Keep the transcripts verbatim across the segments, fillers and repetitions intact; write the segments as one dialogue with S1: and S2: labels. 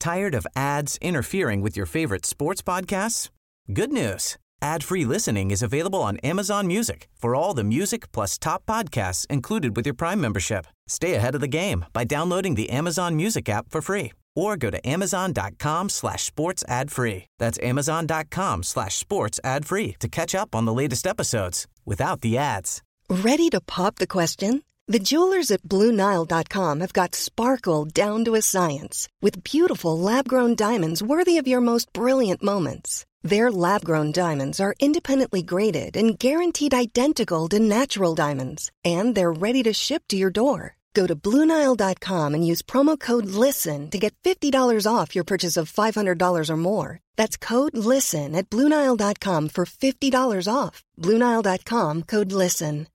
S1: Tired of ads interfering with your favorite sports podcasts? Good news. Ad-free listening is available on Amazon Music for all the music plus top podcasts included with your Prime membership. Stay ahead of the game by downloading the Amazon Music app for free or go to amazon.com slash sports ad free. That's amazon.com slash sports ad free to catch up on the latest episodes without the ads.
S2: Ready to pop the question? The jewelers at Blue Nile dot com have got sparkle down to a science with beautiful lab-grown diamonds worthy of your most brilliant moments. Their lab-grown diamonds are independently graded and guaranteed identical to natural diamonds, and they're ready to ship to your door. Go to Blue Nile dot com and use promo code LISTEN to get fifty dollars off your purchase of five hundred dollars or more. That's code LISTEN at Blue Nile dot com for fifty dollars off. Blue Nile dot com, code LISTEN.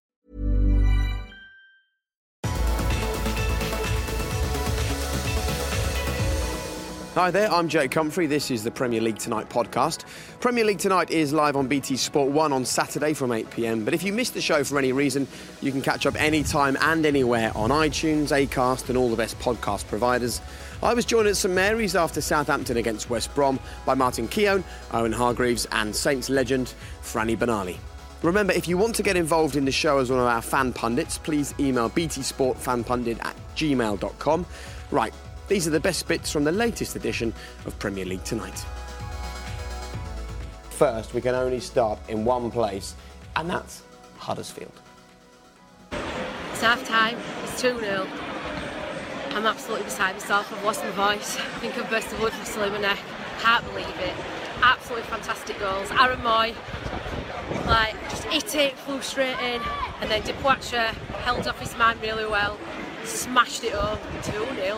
S3: Hi there, I'm Jake Humphrey. This is the Premier League Tonight podcast. Premier League Tonight is live on B T Sport one on Saturday from eight p m. But if you missed the show for any reason, you can catch up anytime and anywhere on iTunes, Acast and all the best podcast providers. I was joined at St Mary's after Southampton against West Brom by Martin Keown, Owen Hargreaves and Saints legend Franny Benali. Remember, if you want to get involved in the show as one of our fan pundits, please email btsportfanpundit at gmail dot com. Right. These are the best bits from the latest edition of Premier League Tonight. First, we can only start in one place, and that's Huddersfield.
S4: It's half time, it's two nil. I'm absolutely beside myself, I've lost my voice. I think I've burst the blood from still in my neck. Can't believe it. Absolutely fantastic goals. Aaron Moy, like, just hit it, flew straight in, and then Dipwacha held off his man really well, smashed it home, two nil.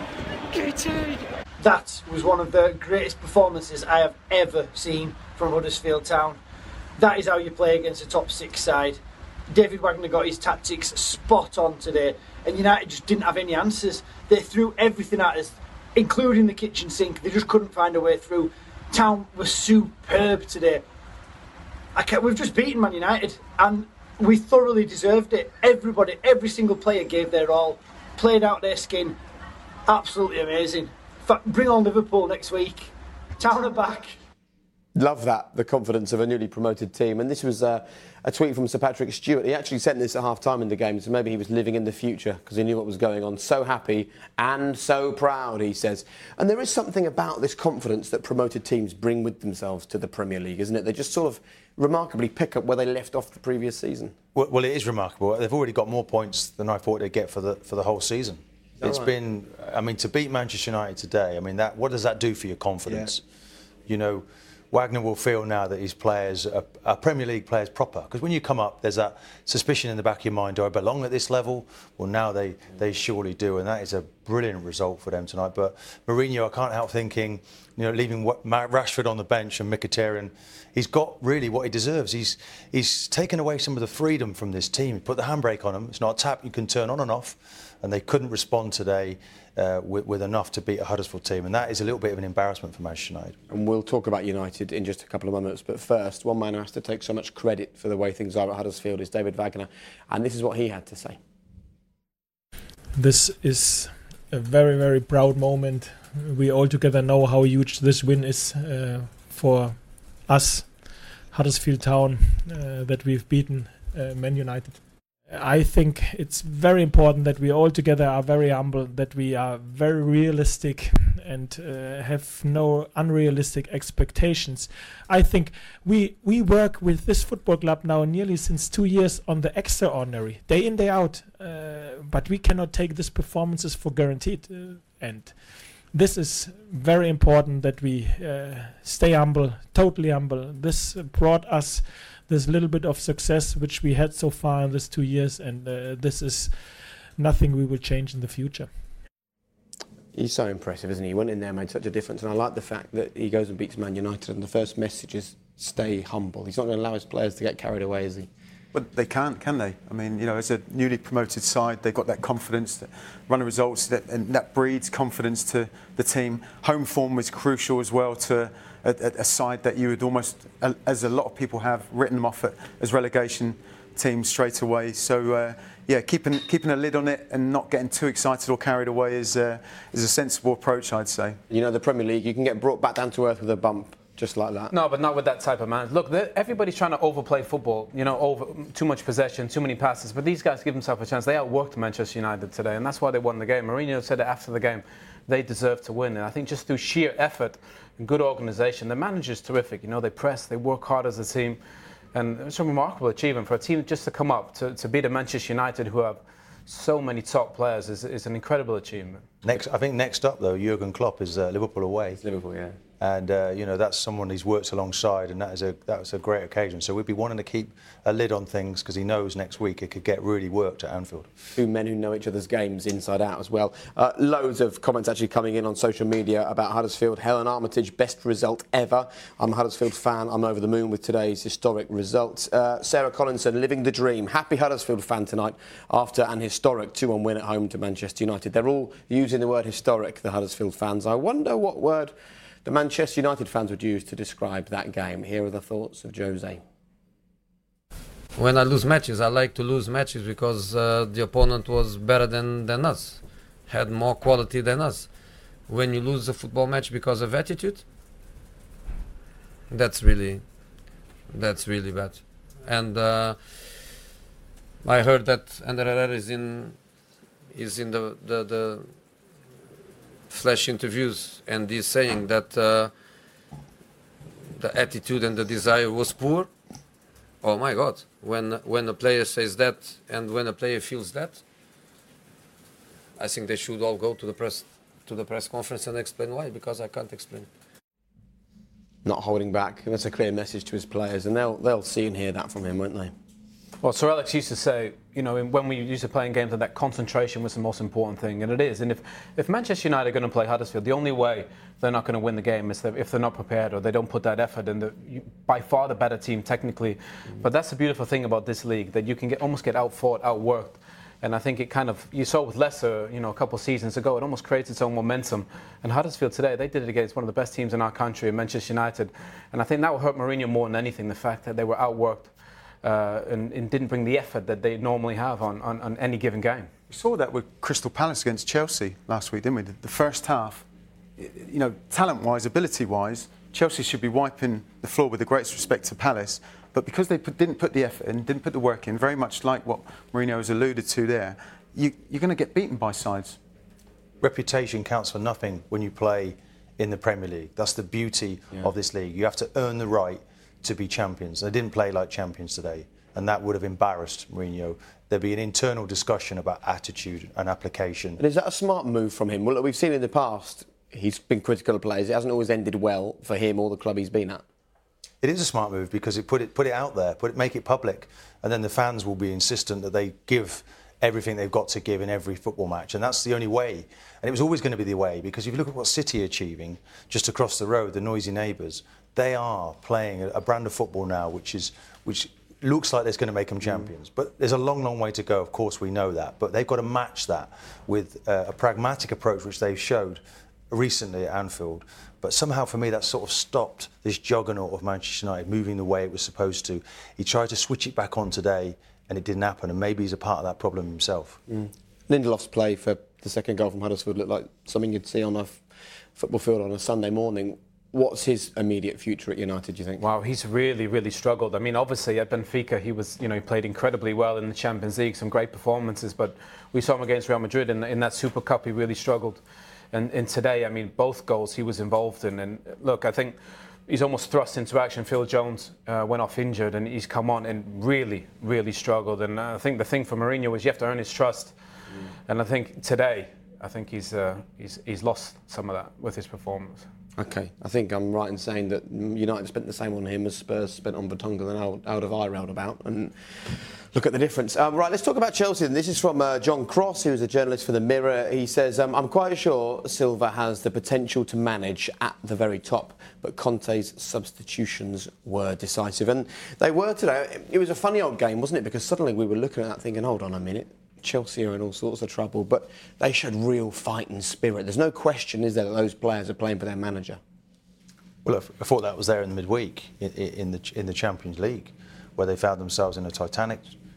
S5: That was one of the greatest performances I have ever seen from Huddersfield Town. That is how you play against a top six side. David Wagner got his tactics spot on today, and United just didn't have any answers. They threw everything at us, including the kitchen sink. They just couldn't find a way through. Town was superb today. I can't, we've just beaten Man United, and we thoroughly deserved it. Everybody, every single player gave their all, played out their skin. Absolutely amazing. In fact, bring on Liverpool next week. Town are back.
S3: Love that, the confidence of a newly promoted team. And this was uh, a tweet from Sir Patrick Stewart. He actually sent this at half-time in the game, so maybe he was living in the future because he knew what was going on. So happy and so proud, he says. And there is something about this confidence that promoted teams bring with themselves to the Premier League, isn't it? They just sort of remarkably pick up where they left off the previous season.
S6: Well, well it is remarkable. They've already got more points than I thought they'd get for the for the whole season. It's right? been, I mean, to beat Manchester United today, I mean, that what does that do for your confidence? Yeah. You know, Wagner will feel now that his players are, are Premier League players proper. Because when you come up, there's that suspicion in the back of your mind, do I belong at this level? Well, now they, they surely do, and that is a brilliant result for them tonight. But Mourinho, I can't help thinking, you know, leaving Rashford on the bench and Mkhitaryan, he's got really what he deserves. He's he's taken away some of the freedom from this team. He put the handbrake on them. It's not a tap you can turn on and off. And they couldn't respond today uh, with, with enough to beat a Huddersfield team. And that is a little bit of an embarrassment for Manchester United. And
S3: we'll talk about United in just a couple of moments. But first, one man who has to take so much credit for the way things are at Huddersfield is David Wagner. And this is what he had to say.
S7: This is a very, very proud moment. We all together know how huge this win is uh, for us, Huddersfield Town, uh, that we've beaten uh, Man United. I think it's very important that we all together are very humble, that we are very realistic and uh, have no unrealistic expectations. I think we we work with this football club now nearly since two years on the extraordinary, day in, day out, uh, but we cannot take these performances for guaranteed. Uh, and this is very important that we uh, stay humble, totally humble. This brought us this little bit of success which we had so far in these two years, and uh, this is nothing we will change in the future.
S3: He's so impressive, isn't he? He went in there, made such a difference, and I like the fact that he goes and beats Man United, and the first message is stay humble. He's not going to allow his players to get carried away, is he?
S8: But they can't, can they? I mean, you know, as a newly promoted side, they've got that confidence, that run of results, that, and that breeds confidence to the team. Home form was crucial as well to a, a, a side that you would almost, as a lot of people have, written them off at, as relegation team straight away. So uh, yeah, keeping keeping a lid on it and not getting too excited or carried away is uh, is a sensible approach, I'd say.
S3: You know, the Premier League, you can get brought back down to earth with a bump. Just like that.
S9: No, but not with that type of man. Look, everybody's trying to overplay football. You know, over too much possession, too many passes. But these guys give themselves a chance. They outworked Manchester United today, and that's why they won the game. Mourinho said it after the game. They deserve to win, and I think just through sheer effort and good organisation, the manager's terrific. You know, they press, they work hard as a team, and it's a remarkable achievement for a team just to come up to, to beat a Manchester United who have so many top players is, is an incredible achievement.
S6: Next, I think next up though, Jurgen Klopp is uh, Liverpool away.
S3: It's Liverpool, yeah.
S6: And uh, you know, that's someone he's worked alongside, and that is a that was a great occasion. So we'd be wanting to keep a lid on things because he knows next week it could get really worked at Anfield.
S3: Two men who know each other's games inside out as well. Uh, loads of comments actually coming in on social media about Huddersfield. Helen Armitage, best result ever. I'm a Huddersfield fan. I'm over the moon with today's historic result. Uh, Sarah Collinson, living the dream. Happy Huddersfield fan tonight after an historic two one win at home to Manchester United. They're all using the word historic, the Huddersfield fans. I wonder what word the Manchester United fans would use to describe that game. Here are the thoughts of Jose.
S10: When I lose matches, I like to lose matches because uh, the opponent was better than, than us, had more quality than us. When you lose a football match because of attitude, that's really, that's really bad. And uh, I heard that Ander Herrera is in, is in the, the, the flash interviews, and he's saying that uh, the attitude and the desire was poor. Oh my God, when when a player says that and when a player feels that, I think they should all go to the press to the press conference and explain why, because I can't explain.
S3: Not holding back. That's a clear message to his players, and they'll they'll see and hear that from him, won't they?
S9: Well, Sir Alex used to say, you know, when we used to play in games, that, that concentration was the most important thing, and it is. And if, if Manchester United are going to play Huddersfield, the only way they're not going to win the game is that if they're not prepared or they don't put that effort in. The, you, by far the better team technically, mm-hmm. But that's the beautiful thing about this league, that you can get almost get outfought, outworked. And I think it kind of, you saw with Leicester, you know, a couple of seasons ago, it almost creates its own momentum. And Huddersfield today, they did it against one of the best teams in our country, Manchester United. And I think that will hurt Mourinho more than anything, the fact that they were outworked. Uh, and, and didn't bring the effort that they normally have on, on, on any given game.
S8: We saw that with Crystal Palace against Chelsea last week, didn't we? The first half, you know, talent-wise, ability-wise, Chelsea should be wiping the floor with the greatest respect to Palace, but because they put, didn't put the effort in, didn't put the work in, very much like what Mourinho has alluded to there, you, you're going to get beaten by sides.
S6: Reputation counts for nothing when you play in the Premier League. That's the beauty yeah. of this league. You have to earn the right to be champions. They didn't play like champions today, and that would have embarrassed Mourinho. There'd be an internal discussion about attitude and application.
S3: And is that a smart move from him? Well, we've seen in the past, he's been critical of players. It hasn't always ended well for him or the club he's been at.
S6: It is a smart move because it put it put it out there, put it, make it public, and then the fans will be insistent that they give everything they've got to give in every football match, and that's the only way. And it was always going to be the way, because if you look at what City are achieving just across the road, the noisy neighbours, they are playing a brand of football now which is which looks like it's going to make them champions. Mm. But there's a long, long way to go, of course, we know that. But they've got to match that with uh, a pragmatic approach, which they've showed recently at Anfield. But somehow, for me, that sort of stopped this juggernaut of Manchester United moving the way it was supposed to. He tried to switch it back on today, and it didn't happen, and maybe he's a part of that problem himself.
S3: Mm. Lindelof's play for the second goal from Huddersfield looked like something you'd see on a f- football field on a Sunday morning. What's his immediate future at United, do you think?
S9: Wow, he's really, really struggled. I mean, obviously at Benfica, he was, you know, he played incredibly well in the Champions League, some great performances, but we saw him against Real Madrid in, in that Super Cup, he really struggled. And, and today, I mean, both goals he was involved in. And look, I think he's almost thrust into action. Phil Jones uh, went off injured, and he's come on and really, really struggled. And I think the thing for Mourinho is you have to earn his trust. Mm. And I think today, I think he's, uh, he's he's lost some of that with his performance.
S3: OK, I think I'm right in saying that United spent the same on him as Spurs spent on Vertonghen and Alderweireld about. And look at the difference. Um, right, let's talk about Chelsea. This is from uh, John Cross, who's a journalist for The Mirror. He says, um, I'm quite sure Silva has the potential to manage at the very top, but Conte's substitutions were decisive. And they were today. It was a funny old game, wasn't it? Because suddenly we were looking at that thinking, hold on a minute. Chelsea are in all sorts of trouble, but they showed real fighting spirit. There's no question, is there, that those players are playing for their manager?
S6: Well, I thought that was there in the midweek in, in the in the Champions League, where they found themselves in a Titanic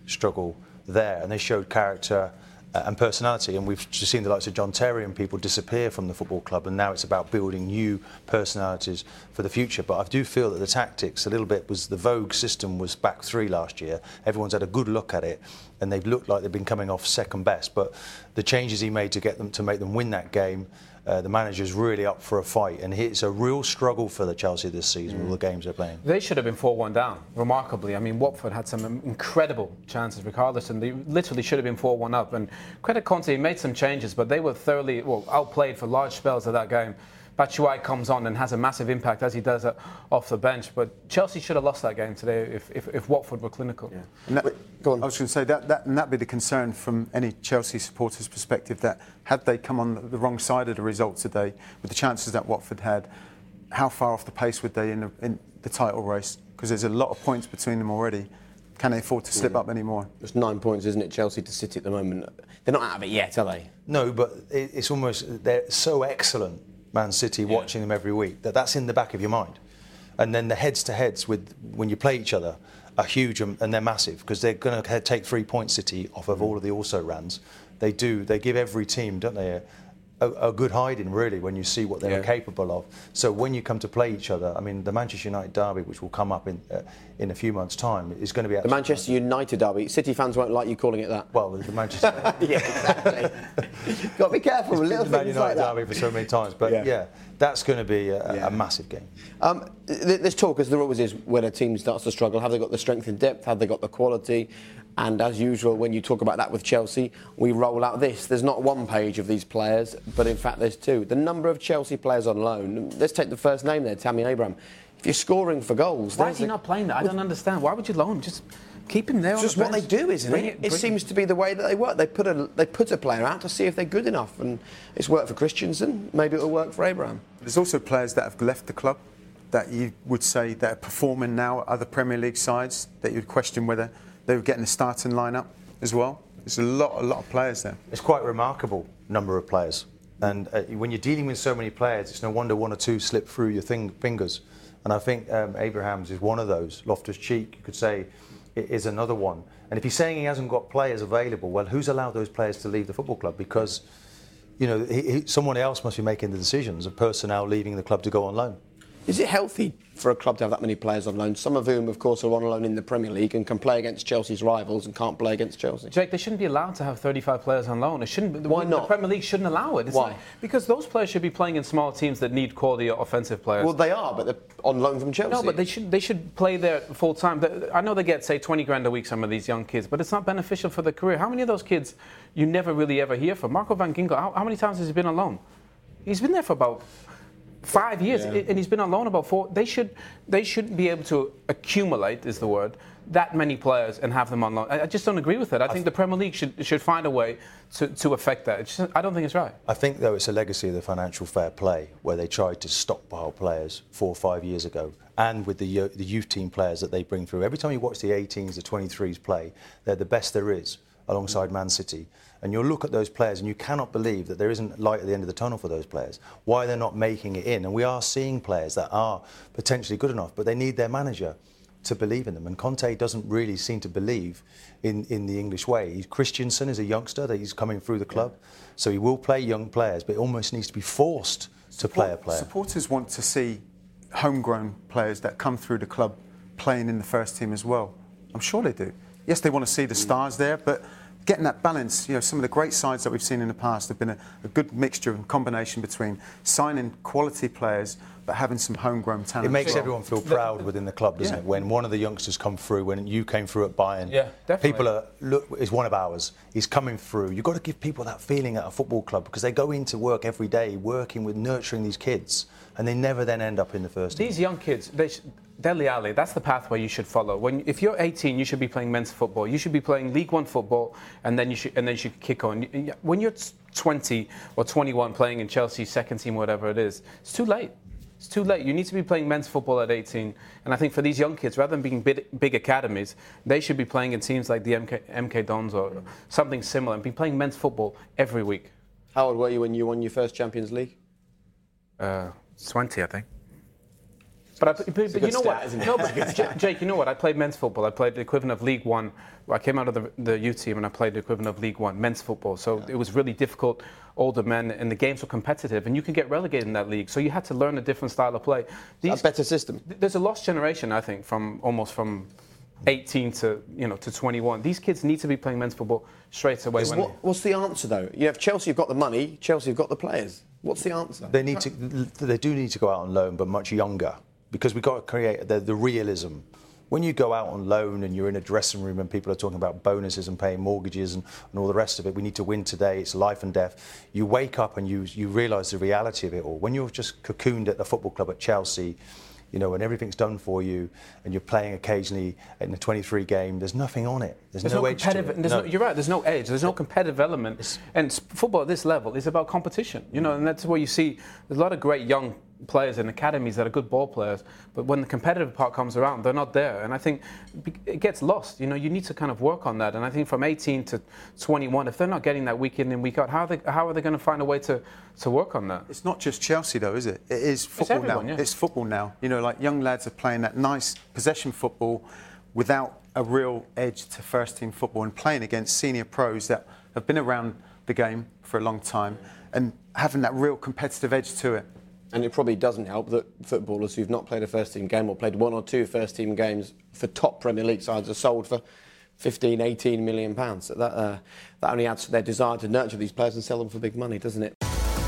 S6: struggle there, and they showed character and personality, and we've just seen the likes of John Terry and people disappear from the football club, and now it's about building new personalities for the future. But I do feel that the tactics a little bit was the Vogue system was back three last year. Everyone's had a good look at it, and they've looked like they've been coming off second best. But the changes he made to get them to make them win that game, uh, the manager's really up for a fight, and it's a real struggle for the Chelsea this season, mm. all the games they're playing.
S9: They should have been four one down, remarkably. I mean, Watford had some incredible chances regardless, and they literally should have been four one up. And credit Conte, he made some changes, but they were thoroughly well, outplayed for large spells of that game. Batshuayi comes on and has a massive impact, as he does uh, off the bench. But Chelsea should have lost that game today if, if, if Watford were clinical. Yeah.
S8: And that, Wait, go on. I was going to say, that, that, and that'd be the concern from any Chelsea supporters' perspective, that had they come on the wrong side of the result today, with the chances that Watford had, how far off the pace would they in the, in the title race? Because there's a lot of points between them already. Can they afford to slip yeah. up anymore?
S3: It's nine points, isn't it, Chelsea to City at the moment? They're not out of it yet, are they?
S6: No, but it's almost, they're so excellent, Man City, yeah. watching them every week, that that's in the back of your mind. And then the heads-to-heads with when you play each other are huge, and they're massive, because they're going to take three points, City, off of all of the also-rans. They do, they give every team, don't they, a, a good hiding, really, when you see what they're yeah. capable of. So when you come to play each other, I mean, the Manchester United derby, which will come up in uh, in a few months' time, is going to be...
S3: The Manchester United derby. City fans won't like you calling it that.
S6: Well, the Manchester...
S3: yeah, exactly. Got to be careful with little things like that.
S6: Derby for so many times, but yeah, yeah that's going to be a, yeah. a massive game.
S3: Um, this talk, as there always is, when a team starts to struggle, have they got the strength in depth? Have they got the quality? And as usual, when you talk about that with Chelsea, we roll out this. There's not one page of these players, but in fact there's two. The number of Chelsea players on loan. Let's take the first name there, Tammy Abraham. If you're scoring for goals...
S9: Why is he a, not playing that? I don't understand. Why would you loan him? Just keep him there.
S3: It's
S9: on
S3: just
S9: the
S3: what they do, isn't bring it? It, it seems to be the way that they work. They put a they put a player out to see if they're good enough, and it's worked for Christensen. Maybe it'll work for Abraham.
S8: There's also players that have left the club that you would say that are performing now at other Premier League sides that you'd question whether they were getting a starting lineup as well. There's a lot, a lot of players there.
S6: It's quite a remarkable number of players, and uh, when you're dealing with so many players, it's no wonder one or two slip through your thing, fingers. And I think um, Abraham's is one of those. Loftus-Cheek, you could say, is another one. And if he's saying he hasn't got players available, well, who's allowed those players to leave the football club? Because, you know, he, he, someone else must be making the decisions of personnel leaving the club to go on loan.
S3: Is it healthy for a club to have that many players on loan, some of whom, of course, are on loan in the Premier League and can play against Chelsea's rivals and can't play against Chelsea?
S9: Jake, they shouldn't be allowed to have thirty-five players on loan. It shouldn't.
S3: Why
S9: the,
S3: not?
S9: The Premier League shouldn't allow it. It's
S3: Why?
S9: Not, because those players should be playing in small teams that need quality offensive players.
S3: Well, they are, but they're on loan from Chelsea.
S9: No, but they should they should play there full time. I know they get, say, twenty grand a week, some of these young kids, but it's not beneficial for their career. How many of those kids you never really ever hear from? Marco van Ginkel, how, how many times has he been on loan? He's been there for about five years, yeah. and he's been on loan about four. They should, they should be able to accumulate, is the word, that many players and have them on loan. I, I just don't agree with it. I, I think th- the Premier League should should find a way to, to affect that. It's just, I don't think it's right.
S6: I think, though, it's a legacy of the financial fair play, where they tried to stockpile players four or five years ago, and with the uh, the youth team players that they bring through. Every time you watch the eighteens, the twenty-threes play, they're the best there is, alongside Man City. And you'll look at those players and you cannot believe that there isn't light at the end of the tunnel for those players. Why they're not making it in. And we are seeing players that are potentially good enough, but they need their manager to believe in them. And Conte doesn't really seem to believe in, in the English way. Christensen is a youngster that he's coming through the club. Yeah. So he will play young players, but it almost needs to be forced to
S8: Support,
S6: play a player.
S8: Supporters want to see homegrown players that come through the club playing in the first team as well. I'm sure they do. Yes, they want to see the stars there, but getting that balance, you know, some of the great sides that we've seen in the past have been a, a good mixture and combination between signing quality players but having some homegrown talent.
S6: It makes
S8: well.
S6: everyone feel proud within the club, doesn't
S8: yeah.
S6: it? When one of the youngsters come through, when you came through at Bayern,
S9: yeah, definitely.
S6: people are, look, is one of ours. He's coming through. You've got to give people that feeling at a football club, because they go into work every day working with nurturing these kids, and they never then end up in the first team.
S9: These young kids, they sh- Dele Alli, that's the pathway you should follow. When, if you're eighteen, you should be playing men's football. You should be playing League One football, and then you should and then you should kick on. When you're twenty or twenty-one, playing in Chelsea's second team, whatever it is, it's too late. It's too late. You need to be playing men's football at eighteen. And I think for these young kids, rather than being big, big academies, they should be playing in teams like the M K, M K Dons or something similar, and be playing men's football every week.
S3: How old were you when you won your first Champions League?
S9: Uh, twenty, I think. But, I, but, but you know
S3: stat,
S9: what?
S3: Isn't it?
S9: No, but J- Jake, you know what? I played men's football. I played the equivalent of League One. I came out of the, the youth team and I played the equivalent of League One men's football. So yeah. It was really difficult. Older men, and the games were competitive, and you could get relegated in that league. So you had to learn a different style of play. These,
S3: a better system.
S9: There's a lost generation, I think, from almost from eighteen to you know to twenty-one. These kids need to be playing men's football straight away. When
S3: what, what's the answer though? You have Chelsea have got the money, Chelsea have got the players. What's the answer?
S6: They need to. They do need to go out on loan, but much younger, because we've got to create the, the realism. When you go out on loan and you're in a dressing room and people are talking about bonuses and paying mortgages and, and all the rest of it, we need to win today, it's life and death. You wake up and you you realise the reality of it all. When you're just cocooned at the football club at Chelsea, you know, when everything's done for you and you're playing occasionally in a twenty-three game, there's nothing on it. There's,
S9: there's
S6: no,
S9: no
S6: edge to it.
S9: There's no. No, you're right, there's no edge, there's no competitive element. It's, and football at this level is about competition, you know, and that's where you see there's a lot of great young players in academies that are good ball players, but when the competitive part comes around, they're not there, and I think it gets lost. You know, you need to kind of work on that, and I think from eighteen to twenty-one, if they're not getting that week in and week out, how are they, how are they going to find a way to, to work on that?
S8: It's not just Chelsea though, is it? It is football
S9: it's everyone,
S8: now.
S9: Yeah.
S8: It's football now. You know, like young lads are playing that nice possession football without a real edge to first team football and playing against senior pros that have been around the game for a long time and having that real competitive edge to it.
S3: And it probably doesn't help that footballers who've not played a first-team game or played one or two first-team games for top Premier League sides are sold for fifteen, eighteen million pounds. So that, uh, that only adds to their desire to nurture these players and sell them for big money, doesn't it?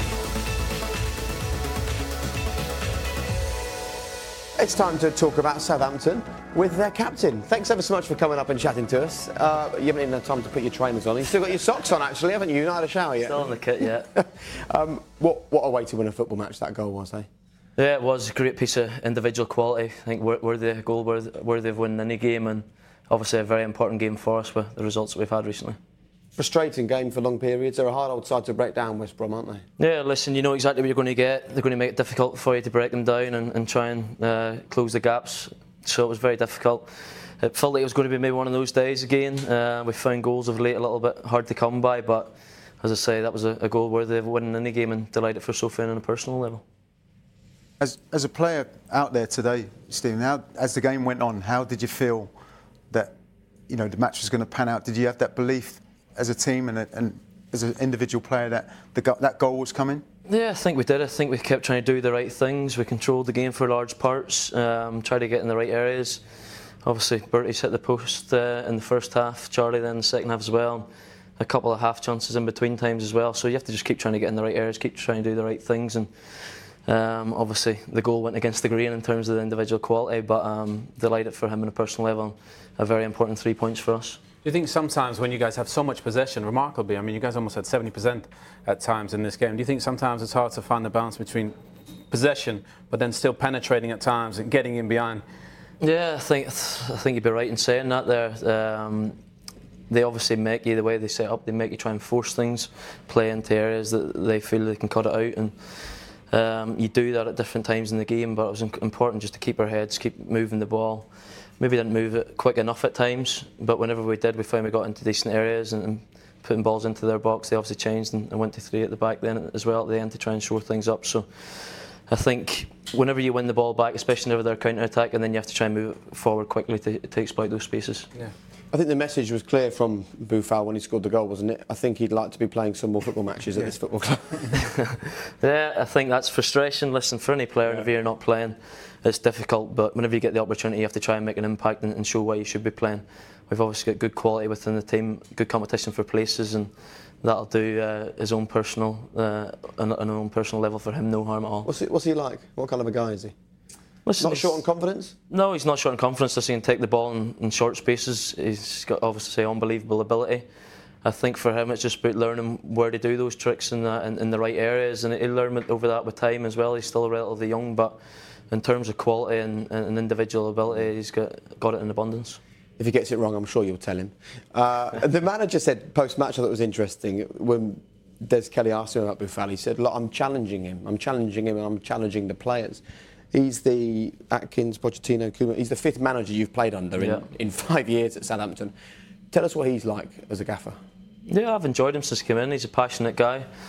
S3: It's time to talk about Southampton with their captain. Thanks ever so much for coming up and chatting to us. Uh, you haven't even had time to put your trainers on. You've still got your socks on, actually, haven't you? You've not had a shower yet.
S11: Still in the kit yet.
S3: um, what, what a way to win a football match that goal was, eh?
S11: Yeah, it was a great piece of individual quality. I think worthy of goal, worthy of winning any game, and obviously a very important game for us with the results that we've had recently.
S3: Frustrating game for long periods. They're a hard old side to break down, West Brom, aren't they?
S11: Yeah, listen, you know exactly what you're going to get. They're going to make it difficult for you to break them down and, and try and uh, close the gaps. So it was very difficult. It felt like it was going to be maybe one of those days again. Uh, we found goals of late a little bit hard to come by, but as I say, that was a, a goal worthy of winning any game, and delighted for Sofiane on a personal level.
S8: As, as a player out there today, Stephen, how, as the game went on, how did you feel that you know the match was going to pan out? Did you have that belief as a team and, a, and as an individual player that the, that goal was coming?
S11: Yeah, I think we did. I think we kept trying to do the right things. We controlled the game for large parts, um, tried to get in the right areas. Obviously, Bertie's hit the post uh, in the first half, Charlie then in the second half as well. A couple of half chances in between times as well. So you have to just keep trying to get in the right areas, keep trying to do the right things. And um, obviously, the goal went against the grain in terms of the individual quality, but um, delighted for him on a personal level. A very important three points for us.
S9: Do you think sometimes when you guys have so much possession, remarkably, I mean, you guys almost had seventy percent at times in this game, do you think sometimes it's hard to find the balance between possession but then still penetrating at times and getting in behind?
S11: Yeah, I think I think you'd be right in saying that there. Um, they obviously make you, the way they set up, they make you try and force things, play into areas that they feel they can cut it out, and um, you do that at different times in the game, but it was important just to keep our heads, keep moving the ball. Maybe didn't move it quick enough at times, but whenever we did, we found we got into decent areas and, and putting balls into their box. They obviously changed and, and went to three at the back then as well at the end to try and shore things up. So I think whenever you win the ball back, especially whenever they're counter-attack, and then you have to try and move it forward quickly to, to exploit those spaces.
S3: Yeah. I think the message was clear from Boufal when he scored the goal, wasn't it? I think he'd like to be playing some more football matches at yeah. this football club.
S11: Yeah, I think that's frustration. Listen, for any player, yeah. if you're not playing, it's difficult, but whenever you get the opportunity, you have to try and make an impact and, and show why you should be playing. We've obviously got good quality within the team, good competition for places, and that'll do uh, his own personal, uh, on, on an own personal level for him, no harm at all.
S3: What's he, what's he like? What kind of a guy is he?
S11: Listen,
S3: not short on confidence?
S11: No, he's not short on confidence. He can take the ball in, in short spaces. He's got obviously unbelievable ability. I think for him it's just about learning where to do those tricks in the, in, in the right areas, and he'll learn over that with time as well. He's still relatively young, but in terms of quality and, and individual ability, he's got, got it in abundance.
S3: If he gets it wrong, I'm sure you'll tell him. Uh, the manager said post-match, I thought it was interesting, when Des Kelly asked him about Boufal, he said, look, I'm challenging him. I'm challenging him and I'm challenging the players. He's the Atkins, Pochettino, Koeman, he's the fifth manager you've played under in, yeah. in five years at Southampton. Tell us what he's like as a gaffer.
S11: Yeah, I've enjoyed him since he came in. He's a passionate guy.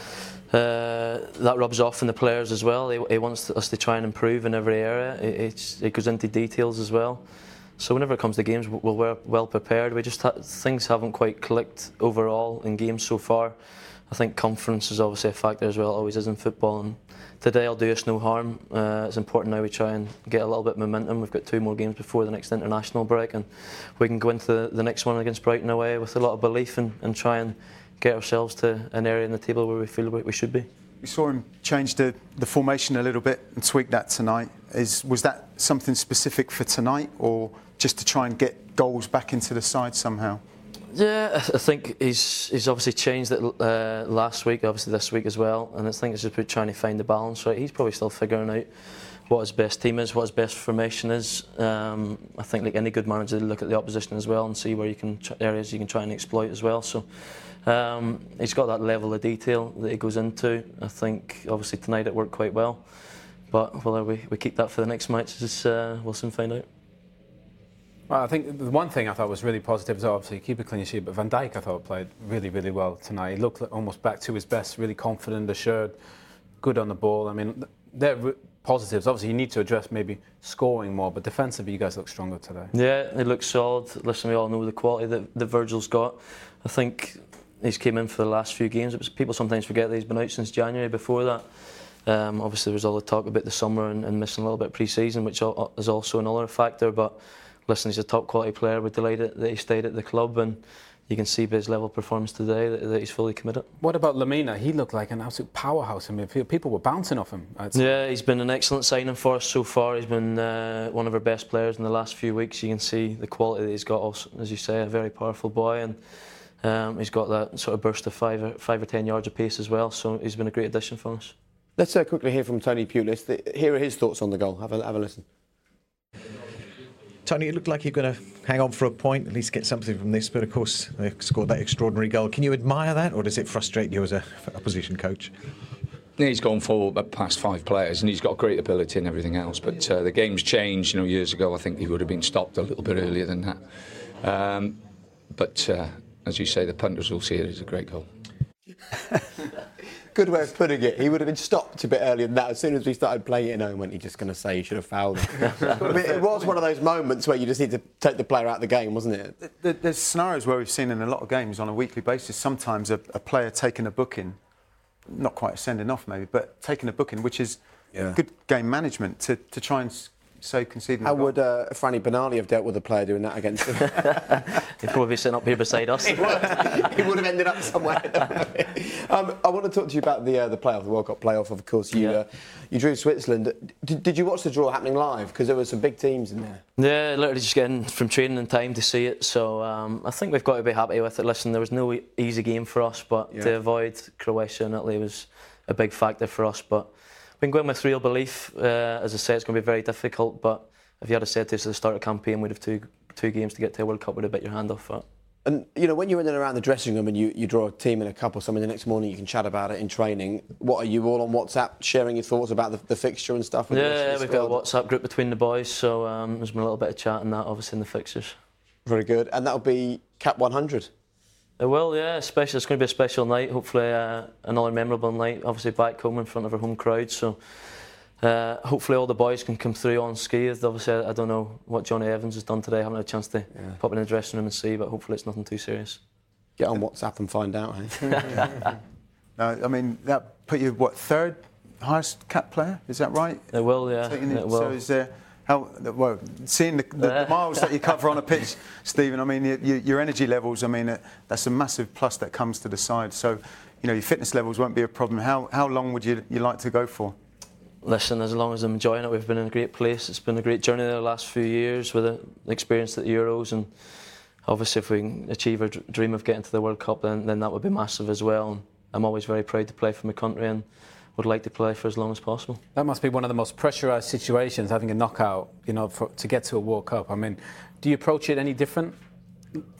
S11: uh, that rubs off on the players as well. He, he wants us to try and improve in every area. It, it's, it goes into details as well. So whenever it comes to games, we're well prepared. We just ha things haven't quite clicked overall in games so far. I think conference is obviously a factor as well. It always is in football. And today will do us no harm. Uh, it's important now we try and get a little bit of momentum. We've got two more games before the next international break, and we can go into the, the next one against Brighton away with a lot of belief and, and try and get ourselves to an area in the table where we feel we should be.
S8: We saw him change the, the formation a little bit and tweak that tonight. Is was that something specific for tonight, or just to try and get goals back into the side somehow?
S11: Yeah, I think he's he's obviously changed it uh, last week, obviously this week as well, and I think it's just about trying to find the balance. Right, he's probably still figuring out what his best team is, what his best formation is. Um, I think, like any good manager, they look at the opposition as well and see where you can areas you can try and exploit as well. So um, he's got that level of detail that he goes into. I think obviously tonight it worked quite well, but whether we we keep that for the next match, is, uh, we'll soon find out.
S9: Well, I think the one thing I thought was really positive is obviously keep a clean sheet, but Van Dijk I thought played really, really well tonight. He looked like almost back to his best, really confident, assured, good on the ball. I mean, they're positives. Obviously, you need to address maybe scoring more, but defensively, you guys look stronger today.
S11: Yeah, they look solid. Listen, we all know the quality that, that Virgil's got. I think he's came in for the last few games. It was, people sometimes forget that he's been out since January before that. Um, obviously, there was all the talk about the summer and, and missing a little bit of pre-season, which is also another factor, but listen, he's a top quality player. We're delighted that he stayed at the club, and you can see by his level of performance today that, that he's fully committed.
S9: What about Lamina? He looked like an absolute powerhouse in midfield. People were bouncing off him.
S11: Yeah, he's been an excellent signing for us so far. He's been uh, one of our best players in the last few weeks. You can see the quality that he's got. Also, as you say, a very powerful boy, and um, he's got that sort of burst of five or, five or ten yards of pace as well. So he's been a great addition for us.
S3: Let's uh, quickly hear from Tony Pulis. Here are his thoughts on the goal. Have a, have a listen.
S12: Tony, it looked like you're going to hang on for a point, at least get something from this, but of course they scored that extraordinary goal. Can you admire that, or does it frustrate you as a opposition coach?
S13: He's gone for past five players, and he's got great ability and everything else, but uh, the game's changed. You know, years ago I think he would have been stopped a little bit earlier than that. Um, but uh, as you say, the punters will see it as a great goal.
S3: Good way of putting it. He would have been stopped a bit earlier than that. As soon as we started playing it, no, when he just going to say he should have fouled him. I mean, it was one of those moments where you just need to take the player out of the game, wasn't it?
S8: There's scenarios where we've seen in a lot of games on a weekly basis, sometimes a, a player taking a booking, not quite a sending off maybe, but taking a booking, which is yeah. good game management to, to try and save conceding.
S3: How would uh, Franny Benali have dealt with a player doing that against him?
S11: He'd probably be sitting up here beside us.
S3: he, would, he would have ended up somewhere. um, I want to talk to you about the uh, the playoff, the World Cup playoff. Of course, you yeah. uh, you drew Switzerland. Did, did you watch the draw happening live? Because there were some big teams in there.
S11: Yeah, literally just getting from training in time to see it. So um, I think we've got to be happy with it. Listen, there was no easy game for us, but yeah. to avoid Croatia and Italy was a big factor for us. But been going with real belief. Uh, as I say, it's going to be very difficult, but if you had said to us at the start of the campaign we'd have two two games to get to a World Cup, we'd have bit your hand off for it.
S3: And, you know, when you're in and around the dressing room and you, you draw a team in a cup or something, the next morning you can chat about it in training. What, are you all on WhatsApp sharing your thoughts about the, the fixture and stuff?
S11: Yeah, we've got a WhatsApp group between the boys, so um, there's been a little bit of chat and that, obviously, in the fixtures.
S3: Very good. And that'll be Cap one hundred?
S11: It will, yeah. Especially, it's going to be a special night. Hopefully, uh, another memorable night. Obviously, back home in front of our home crowd. So, uh, hopefully, all the boys can come through unscathed. Obviously, I, I don't know what Johnny Evans has done today. I haven't had a chance to yeah. pop in the dressing room and see, but hopefully, it's nothing too serious.
S3: Get on WhatsApp and find out, eh?
S8: No, I mean, that put you, what, third highest cap player? Is that right?
S11: It will, yeah.
S8: It,
S11: it will.
S8: So is there... How, well, seeing the, the, the miles that you cover on a pitch, Stephen, I mean, your, your energy levels, I mean, that's a massive plus that comes to the side. So, you know, your fitness levels won't be a problem. How, how long would you, you like to go for?
S11: Listen, as long as I'm enjoying it, we've been in a great place. It's been a great journey the last few years with the experience at the Euros, and obviously if we can achieve our dream of getting to the World Cup, then, then that would be massive as well. And I'm always very proud to play for my country and would like to play for as long as possible.
S9: That must be one of the most pressurised situations, having a knockout, you know, for, to get to a World Cup. I mean, do you approach it any different?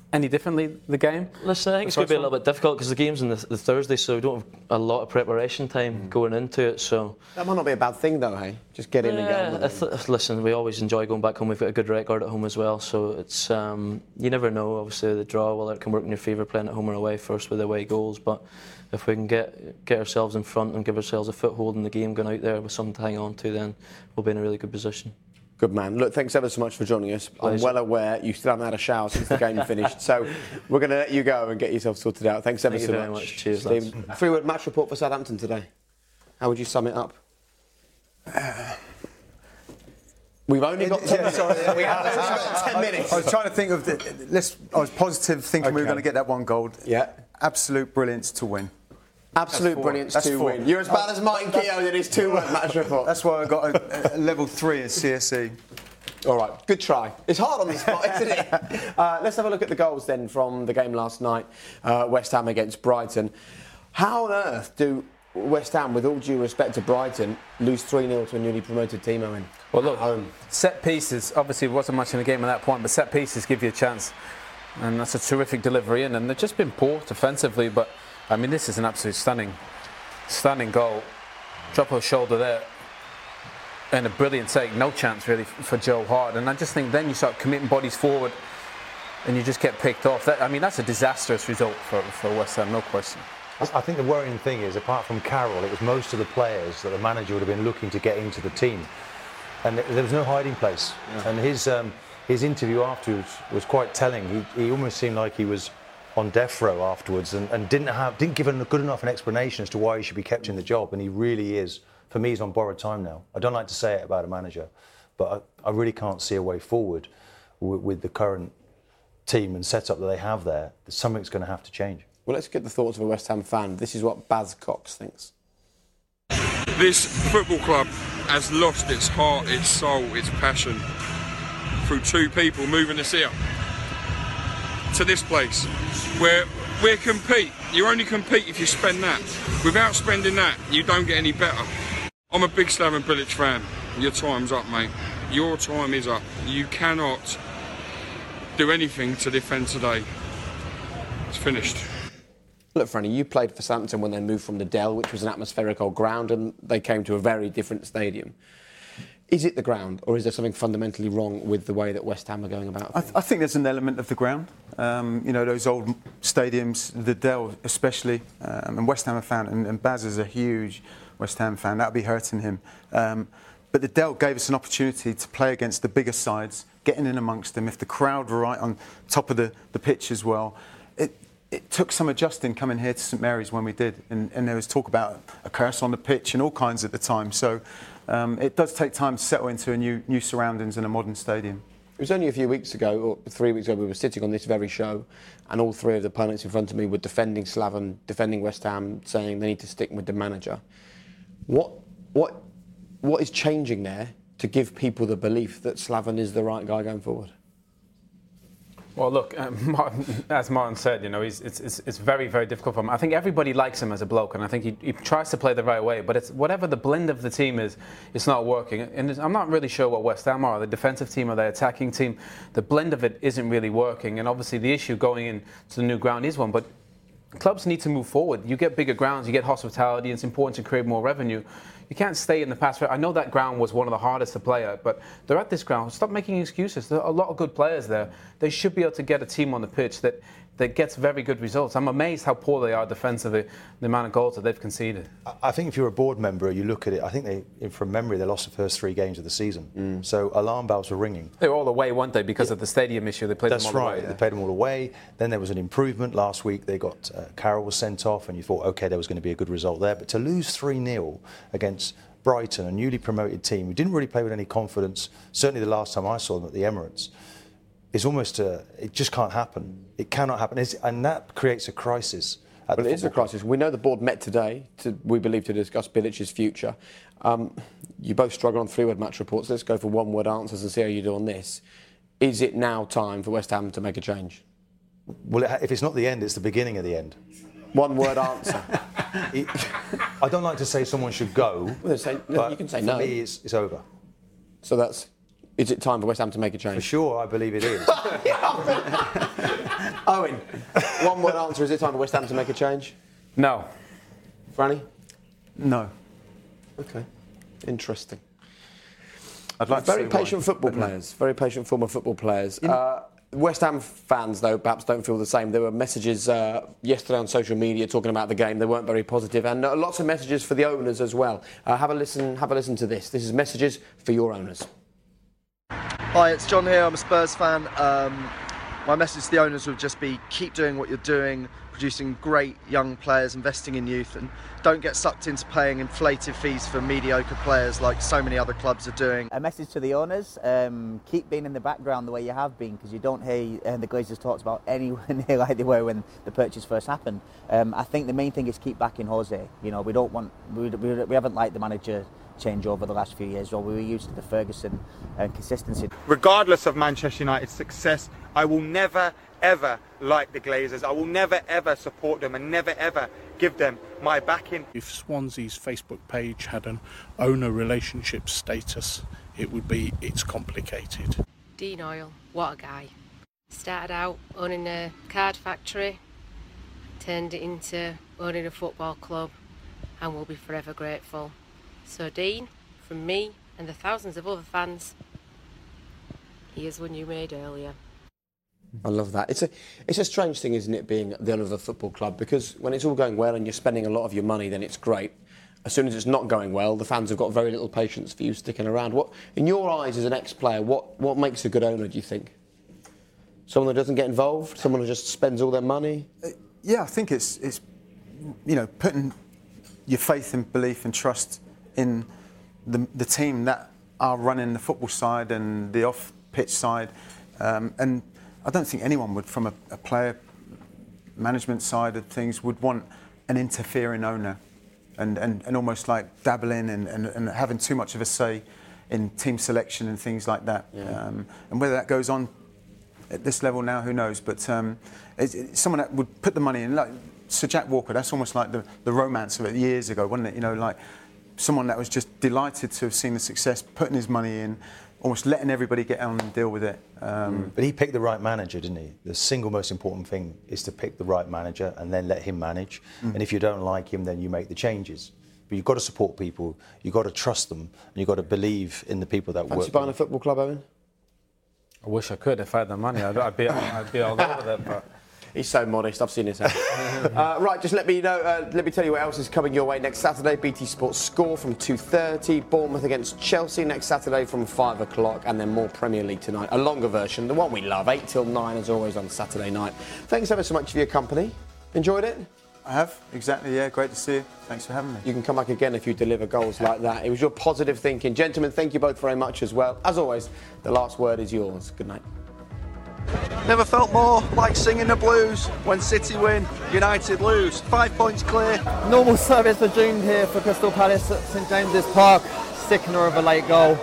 S9: any differently, the game?
S11: Listen, I think it's going to be a little bit difficult because the game's on the, the Thursday, so we don't have a lot of preparation time mm. going into it. So
S3: that might not be a bad thing, though, hey? Just get in
S11: yeah,
S3: and get on.
S11: Th- listen, we always enjoy going back home. We've got a good record at home as well, so it's um, you never know. Obviously, the draw, whether it can work in your favour playing at home or away first with away goals. But if we can get get ourselves in front and give ourselves a foothold in the game, going out there with something to hang on to, then we'll be in a really good position.
S3: Good man. Look, thanks ever so much for joining us. Pleasure. I'm well aware you still haven't had a shower since the game finished, so we're going to let you go and get yourself sorted out. Thanks ever
S11: Thank
S3: so
S11: you very
S3: much.
S11: much. Cheers,
S3: Stephen. Three-word match report for Southampton today. How would you sum it up? Uh, We've only got ten, yeah, sorry, we have only got ten minutes.
S8: I, I was trying to think of the. Let's, I was positive, thinking okay. we were going to get that one goal.
S3: Yeah.
S8: Absolute brilliance to win.
S3: Absolute brilliance to win. You're as bad as Martin Keown in his two-word match report.
S8: That's why I got a, a level three in C S E.
S3: All right, good try. It's hard on the spot, isn't it? Uh, let's have a look at the goals then from the game last night, uh, West Ham against Brighton. How on earth do West Ham, with all due respect to Brighton, lose three nil to a newly promoted team, Owen?
S9: Well, look, home. Set pieces, obviously wasn't much in the game at that point, but set pieces give you a chance. And that's a terrific delivery in, and they've just been poor defensively, but I mean, this is an absolute stunning, stunning goal. Drop of shoulder there. And a brilliant take, no chance really for Joe Hart. And I just think then you start committing bodies forward and you just get picked off. That, I mean, that's a disastrous result for, for West Ham, no question.
S6: I think the worrying thing is, apart from Carroll, it was most of the players that the manager would have been looking to get into the team. And there was no hiding place. Yeah. And his um, his interview afterwards was quite telling. He, he almost seemed like he was on death row afterwards and, and didn't have didn't give a good enough an explanation as to why he should be kept in the job. And he really is. For me, he's on borrowed time now. I don't like to say it about a manager, but I, I really can't see a way forward w- with the current team and setup that they have there. Something's going to have to change.
S3: Well, let's get the thoughts of a West Ham fan. This is what Baz Cox thinks.
S14: This football club has lost its heart, its soul, its passion through two people moving us here to this place where we compete. You only compete if you spend that. Without spending that, you don't get any better. I'm a big Slaven Bilic fan. Your time's up, mate. Your time is up. You cannot do anything to defend today. It's finished.
S3: Look, Franny, you played for Southampton when they moved from the Dell, which was an atmospheric old ground, and they came to a very different stadium. Is it the ground, or is there something fundamentally wrong with the way that West Ham are going about things?
S8: I, th- I think there's an element of the ground. Um, you know, those old stadiums, the Dell especially, um, and West Ham are fan, and, and Baz is a huge West Ham fan. That'll be hurting him. Um, but the Dell gave us an opportunity to play against the bigger sides, getting in amongst them. If the crowd were right on top of the, the pitch as well, it, it took some adjusting coming here to St Mary's when we did, and, and there was talk about a curse on the pitch and all kinds at the time. So um, it does take time to settle into a new new surroundings in a modern stadium.
S3: It was only a few weeks ago, or three weeks ago, we were sitting on this very show, and all three of the pundits in front of me were defending Slaven, defending West Ham, saying they need to stick with the manager. What, what, what is changing there to give people the belief that Slaven is the right guy going forward?
S9: Well, look, um, Martin, as Martin said, you know, he's, it's, it's, it's very, very difficult for him. I think everybody likes him as a bloke, and I think he, he tries to play the right way. But it's whatever the blend of the team is, it's not working. And I'm not really sure what West Ham are. The defensive team or the attacking team, the blend of it isn't really working. And obviously, the issue going into the new ground is one. But clubs need to move forward. You get bigger grounds, you get hospitality. It's important to create more revenue. You can't stay in the past. I know that ground was one of the hardest to play at, but they're at this ground. Stop making excuses. There are a lot of good players there. They should be able to get a team on the pitch that, that gets very good results. I'm amazed how poor they are defensively, the amount of goals that they've conceded.
S6: I think if you're a board member, you look at it, I think they, from memory, they lost the first three games of the season. Mm. So alarm bells were ringing.
S9: They were all away, weren't they, because yeah. of the stadium issue? They played
S6: That's
S9: them all
S6: right.
S9: away. Yeah.
S6: They played them all away. Then there was an improvement last week. They got, uh, Carroll was sent off, and you thought, OK, there was going to be a good result there. But to lose three nil against Brighton, a newly promoted team who didn't really play with any confidence, certainly the last time I saw them at the Emirates, is almost a, it just can't happen. It cannot happen. It's, and that creates a crisis.
S3: But it is a crisis. We know the board met today, to, we believe, to discuss Bilic's future. Um, you both struggle on three-word match reports. Let's go for one-word answers and see how you do on this. Is it now time for West Ham to make a change?
S6: Well, if it's not the end, it's the beginning of the end.
S3: One-word answer.
S6: it, I don't like to say someone should go.
S3: Well, say, no, you can say
S6: for
S3: no.
S6: For me, it's, it's over.
S3: So that's Is it time for West Ham to make a change?
S6: For sure, I believe it is.
S3: Owen, one word answer. Is it time for West Ham to make a change?
S9: No.
S3: Franny?
S8: No.
S3: Okay. Interesting.
S8: I'd like
S3: very
S8: to see
S3: patient
S8: why,
S3: football
S8: but no.
S3: players. Very patient former football players. Uh, West Ham fans, though, perhaps don't feel the same. There were messages uh, yesterday on social media talking about the game. They weren't very positive, and uh, lots of messages for the owners as well. Uh, have a listen. Have a listen to this. This is messages for your owners.
S15: Hi, it's John here. I'm a Spurs fan. Um, my message to the owners would just be keep doing what you're doing, producing great young players, investing in youth, and don't get sucked into paying inflated fees for mediocre players like so many other clubs are doing.
S16: A message to the owners, um, keep being in the background the way you have been, because you don't hear uh, the Glazers talked about anywhere near like they were when the purchase first happened. Um, I think the main thing is keep backing Jose. You know, we don't want, we, we, we haven't liked the manager change over the last few years, or we were used to the Ferguson uh, consistency.
S17: Regardless of Manchester United's success, I will never ever like the Glazers. I will never ever support them and never ever give them my backing.
S18: If Swansea's Facebook page had an owner relationship status, it would be it's complicated.
S4: Dean Oil, what a guy. Started out owning a card factory, turned it into owning a football club, and we'll be forever grateful. So Dean, from me and the thousands of other fans, here's one you made earlier.
S3: I love that. It's a it's a strange thing, isn't it, being the owner of a football club? Because when it's all going well and you're spending a lot of your money, then it's great. As soon as it's not going well, the fans have got very little patience for you sticking around. What, in your eyes, as an ex-player, what what makes a good owner? Do you think? Someone that doesn't get involved, someone who just spends all their money.
S8: Uh, yeah, I think it's it's you know putting your faith and belief and trust in the, the team that are running the football side and the off-pitch side. Um, and I don't think anyone would, from a, a player management side of things, would want an interfering owner and, and, and almost like dabbling and, and, and having too much of a say in team selection and things like that. Yeah. Um, and whether that goes on at this level now, who knows? But um, it's, it's someone that would put the money in, like Sir Jack Walker, that's almost like the, the romance of it years ago, wasn't it? You know, like someone that was just delighted to have seen the success, putting his money in, almost letting everybody get on and deal with it. Um,
S6: mm. But he picked the right manager, didn't he? The single most important thing is to pick the right manager and then let him manage. Mm. And if you don't like him, then you make the changes. But you've got to support people, you've got to trust them, and you've got to believe in the people that
S3: Fancy
S6: work.
S3: buying a football club, Owen?
S9: I wish I could. If I had the money, I'd, I'd be, I'd be all over it. But
S3: he's so modest. I've seen his hair. uh, right, just let me know. Uh, let me tell you what else is coming your way next Saturday. B T Sports Score from two thirty. Bournemouth against Chelsea next Saturday from five o'clock, and then more Premier League tonight. A longer version, the one we love, eight till nine, as always on Saturday night. Thanks ever so much for your company. Enjoyed it?
S8: I have, exactly, yeah, great to see you. Thanks for having me.
S3: You can come back again if you deliver goals like that. It was your positive thinking. Gentlemen, thank you both very much as well. As always, the last word is yours. Good night.
S15: Never felt more like singing the blues when City win, United lose. Five points clear.
S19: Normal service resumed here for Crystal Palace at St James's Park. Sickener of a late goal.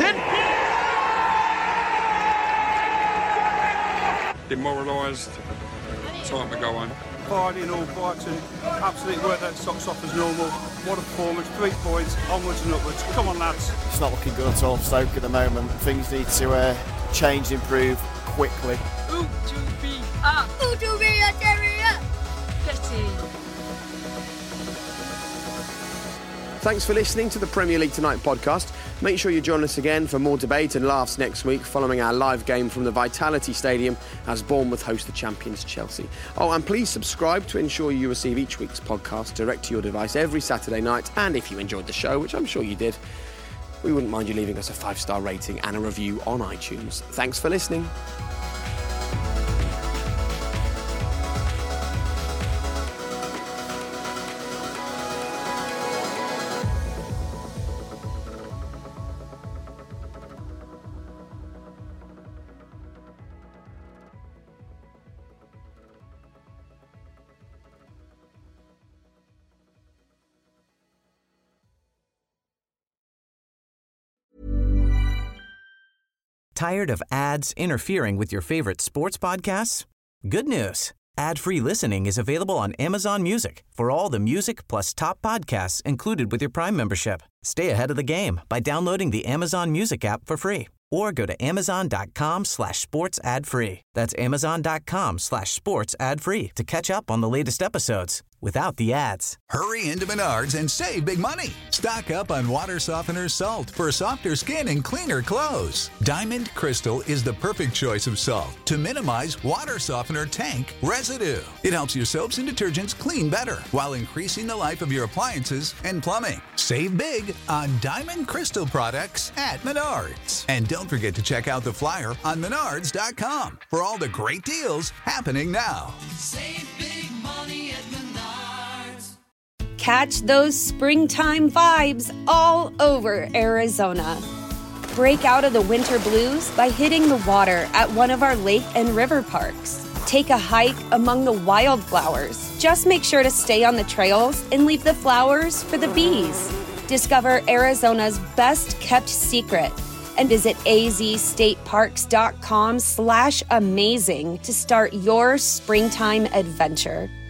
S14: Demoralised. Time to go home.
S20: Vardy and all, Brighton absolutely worked their socks off as normal. What a performance, three points, onwards and upwards. Come on, lads.
S21: It's not looking good at all for Stoke at the moment. Things need to uh, change, improve quickly.
S22: Ooh, to be up. Ooh, to be a terrier. Betty.
S3: Thanks for listening to the Premier League Tonight podcast. Make sure you join us again for more debate and laughs next week following our live game from the Vitality Stadium as Bournemouth host the champions Chelsea. Oh, and please subscribe to ensure you receive each week's podcast direct to your device every Saturday night. And if you enjoyed the show, which I'm sure you did, we wouldn't mind you leaving us a five-star rating and a review on iTunes. Thanks for listening.
S1: Tired of ads interfering with your favorite sports podcasts? Good news. Ad-free listening is available on Amazon Music for all the music plus top podcasts included with your Prime membership. Stay ahead of the game by downloading the Amazon Music app for free or go to amazon.com slash sports ad free. That's amazon.com slash sports ad free to catch up on the latest episodes without the ads.
S2: Hurry into Menards and save big money. Stock up on water softener salt for softer skin and cleaner clothes. Diamond Crystal is the perfect choice of salt to minimize water softener tank residue. It helps your soaps and detergents clean better while increasing the life of your appliances and plumbing. Save big on Diamond Crystal products at Menards. And don't forget to check out the flyer on menards dot com for all the great deals happening now.
S5: Save big money at Menards.
S23: Catch those springtime vibes all over Arizona. Break out of the winter blues by hitting the water at one of our lake and river parks. Take a hike among the wildflowers. Just make sure to stay on the trails and leave the flowers for the bees. Discover Arizona's best kept secret and visit azstateparks.com slash amazing to start your springtime adventure.